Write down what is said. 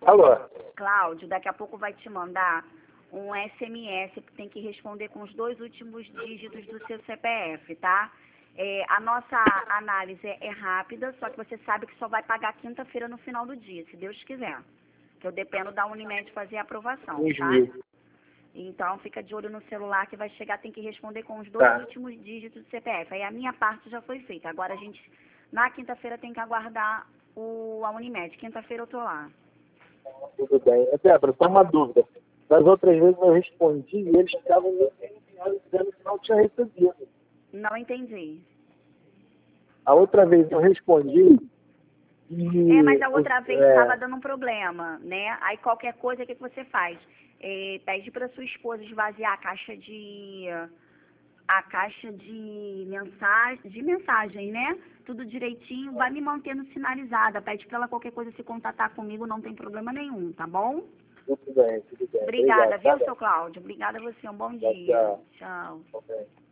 Alô? Cláudio, daqui a pouco vai te mandar um SMS que tem que responder com os 2 últimos dígitos do seu CPF, tá? A nossa análise é rápida, só que você sabe que só vai pagar quinta-feira no final do dia, se Deus quiser. Que eu dependo da Unimed fazer a aprovação, tá? Então, fica de olho no celular que vai chegar, tem que responder com os 2 últimos dígitos do CPF. Aí a minha parte já foi feita. Agora a gente, na quinta-feira, tem que aguardar a Unimed. Quinta-feira eu tô lá. Tudo bem. Débora, só uma dúvida. Das outras vezes eu respondi e eles estavam me dizendo que não tinha recebido. Não entendi. A outra vez eu respondi e... mas a outra vez estava dando um problema, né? Aí qualquer coisa, o que você faz? Pede para sua esposa esvaziar a caixa de mensagem, né? Tudo direitinho, vai me mantendo sinalizada. Pede para ela qualquer coisa se contatar comigo, não tem problema nenhum, tá bom? Tudo bem, tudo bem. Obrigada, Obrigado, viu, seu Cláudio? Obrigada a você, um bom dia. Tchau. Tchau. Okay.